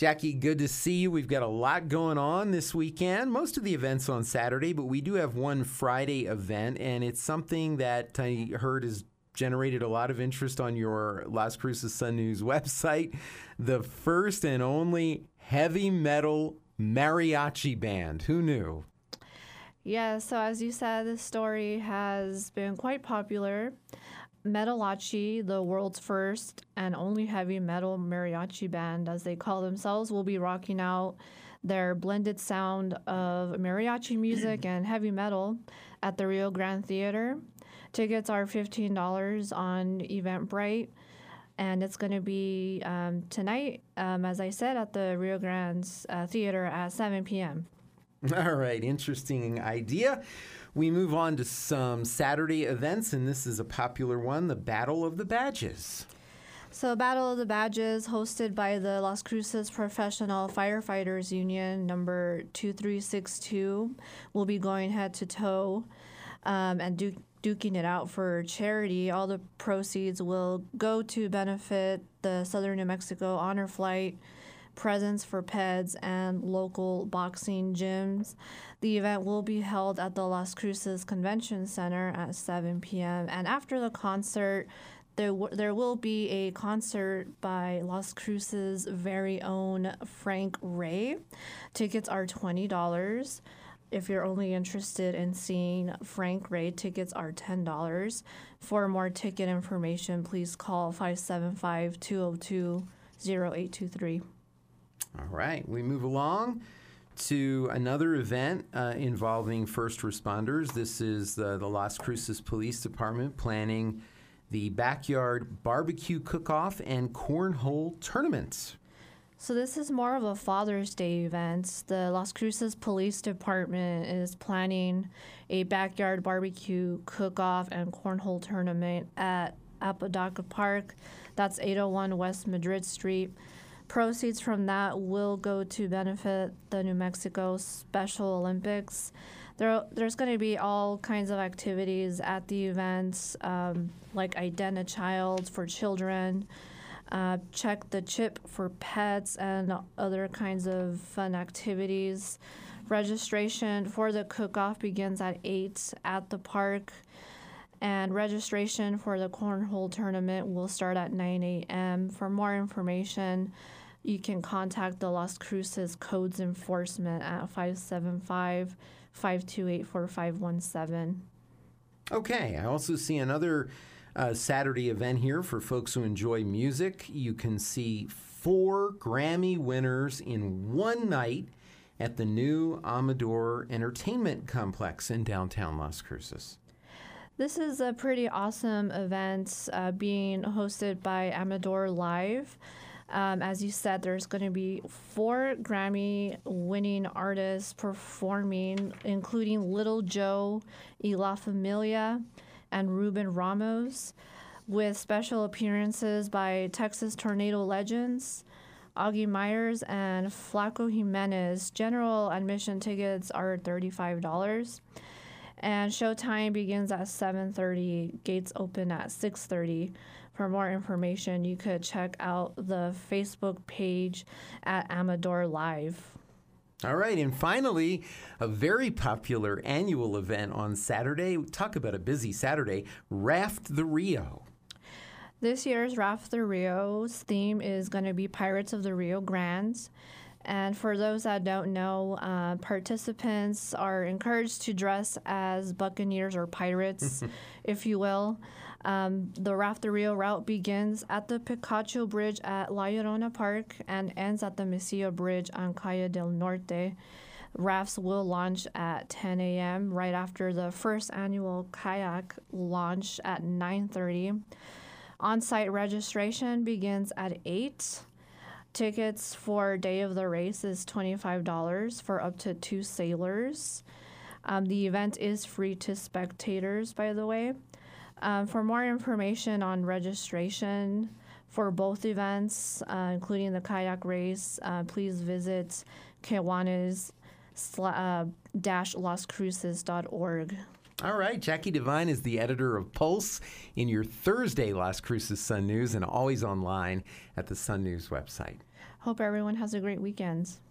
Jackie, good to see you. We've got a lot going on this weekend. Most of the events on Saturday, but we do have one Friday event, and it's something that I heard has generated a lot of interest on your Las Cruces Sun News website. The first and only heavy metal mariachi band. Who knew? Yeah, so as you said, this story has been quite popular. Metalachi, the world's first and only heavy metal mariachi band, as they call themselves, will be rocking out their blended sound of mariachi music and heavy metal at the Rio Grande Theater. Tickets are $15 on Eventbrite, and it's going to be tonight, as I said, at the Rio Grande Theater at 7 p.m. All right, interesting idea. We move on to some Saturday events, and this is a popular one, the Battle of the Badges. So Battle of the Badges, hosted by the Las Cruces Professional Firefighters Union, number 2362, will be going head-to-toe and duking it out for charity. All the proceeds will go to benefit the Southern New Mexico Honor Flight, Presents for Pets, and local boxing gyms. The event will be held at the Las Cruces Convention Center at 7 p.m. And after the concert, there will be a concert by Las Cruces' very own Frank Ray. Tickets are $20. If you're only interested in seeing Frank Ray, tickets are $10. For more ticket information, please call 575-202-0823. All right, we move along to another event involving first responders. This is the Las Cruces Police Department planning the backyard barbecue cook-off and cornhole tournament. So this is more of a Father's Day event. The Las Cruces Police Department is planning a backyard barbecue cook-off and cornhole tournament at Apodaca Park. That's 801 West Madrid Street. Proceeds from that will go to benefit the New Mexico Special Olympics. There's going to be all kinds of activities at the events, like Ident-A-Child for children, Check the Chip for pets, and other kinds of fun activities. Registration for the cook-off begins at 8 at the park, and registration for the cornhole tournament will start at 9 a.m. For more information, you can contact the Las Cruces Codes Enforcement at 575-528-4517. Okay, I also see another Saturday event here for folks who enjoy music. You can see 4 Grammy winners in one night at the new Amador Entertainment Complex in downtown Las Cruces. This is a pretty awesome event being hosted by Amador Live. As you said, there's going to be 4 Grammy-winning artists performing, including Little Joe, La Familia, and Ruben Ramos, with special appearances by Texas Tornado Legends, Augie Myers, and Flaco Jimenez. General admission tickets are $35. And showtime begins at 7:30. Gates open at 6:30. For more information, you could check out the Facebook page at Amador Live. All right, and finally, a very popular annual event on Saturday. Talk about a busy Saturday, Raft the Rio. This year's Raft the Rio's theme is going to be Pirates of the Rio Grande. And for those that don't know, participants are encouraged to dress as buccaneers or pirates, if you will. The Raft the Rio route begins at the Picacho Bridge at La Llorona Park and ends at the Mesilla Bridge on Calle del Norte. Rafts will launch at 10 a.m. right after the first annual kayak launch at 9:30. On-site registration begins at 8. Tickets for day of the race is $25 for up to 2 sailors. The event is free to spectators, by the way. For more information on registration for both events, including the kayak race, please visit Kiwanis-lascruces.org. All right, Jackie Devine is the editor of Pulse in your Thursday Las Cruces Sun News and always online at the Sun News website. Hope everyone has a great weekend.